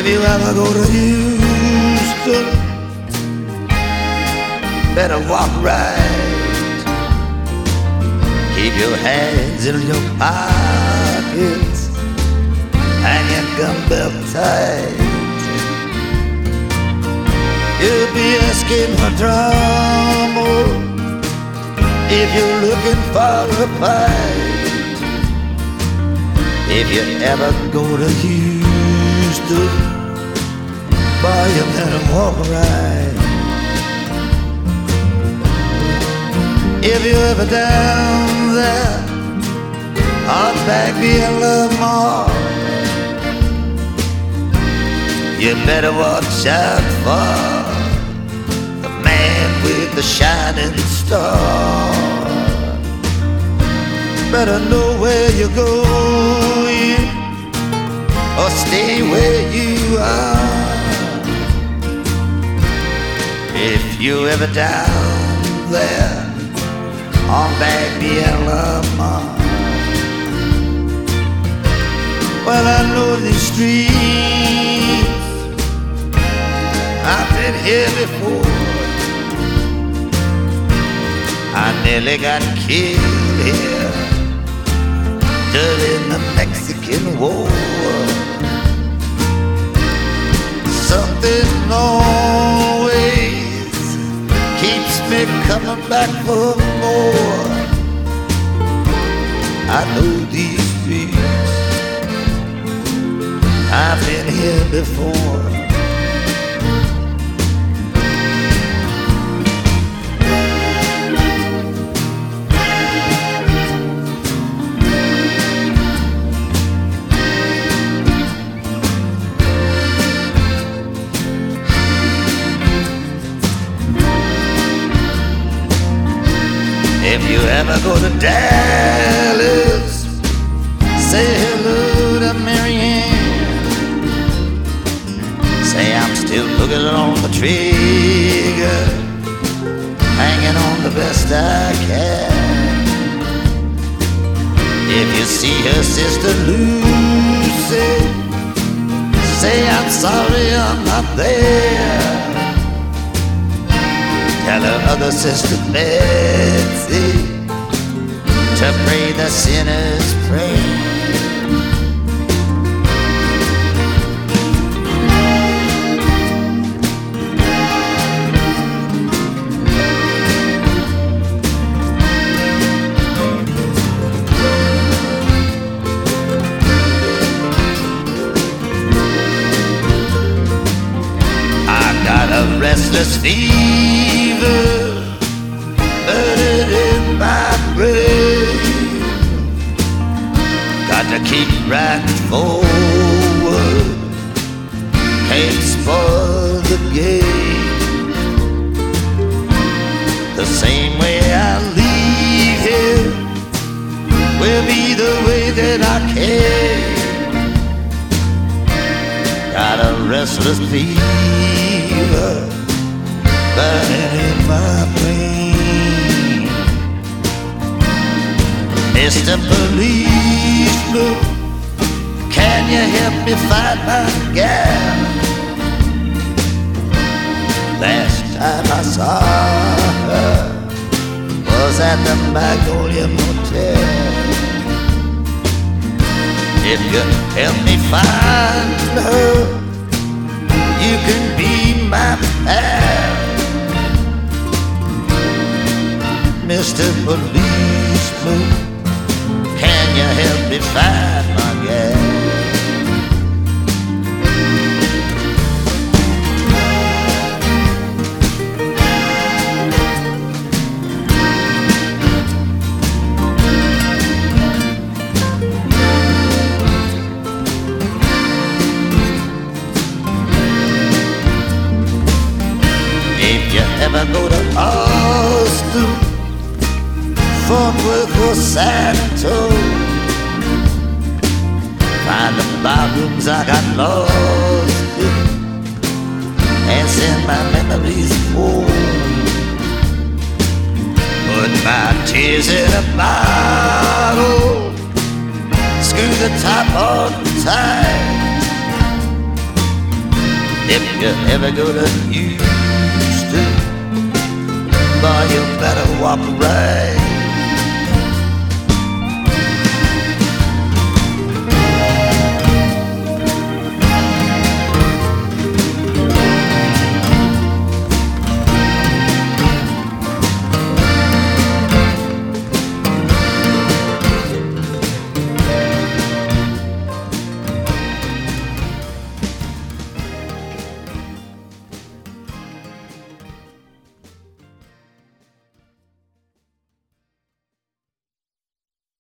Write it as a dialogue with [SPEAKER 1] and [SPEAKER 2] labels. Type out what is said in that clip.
[SPEAKER 1] If you ever go to Houston, better walk right. Keep your hands in your pockets and your gun belt tight. You'll be asking for trouble if you're looking for a fight. If you ever go to Houston, boy, you better walk right. If you're ever down there on back Love Mall, you better watch out for the man with the shining star. Better know where you're going or stay where you are. If you ever down there on back Mall, well, I know these streets, I've been here before. I nearly got killed here during the Mexican War. Something always keeps me coming back for more. I know these streets, I've been here before. If you ever go to Dallas, say hello to Marianne. Say I'm still looking on the trigger, hanging on the best I can. If you see her sister Lucy, say I'm sorry I'm not there. Tell her other sister Betsy to pray the sinner's prayer. I got a restless fever burning in my brain. Got to keep right forward, can't spoil the game. The same way I leave here will be the way that I came. Got a restless fever burning in my brain. Mr. Policeman, can you help me find my gal? Last time I saw her was at the Magnolia Motel. If you help me find her, you can be my pal. Mr. Policeman, can you help me find my gal? If you ever go to Austin, Fort Worth or San Antonio, find the barrooms I got lost in and send my memories home. Put my tears in a bottle, screw the top on tight. If you ever go to Houston, boy, you better walk right.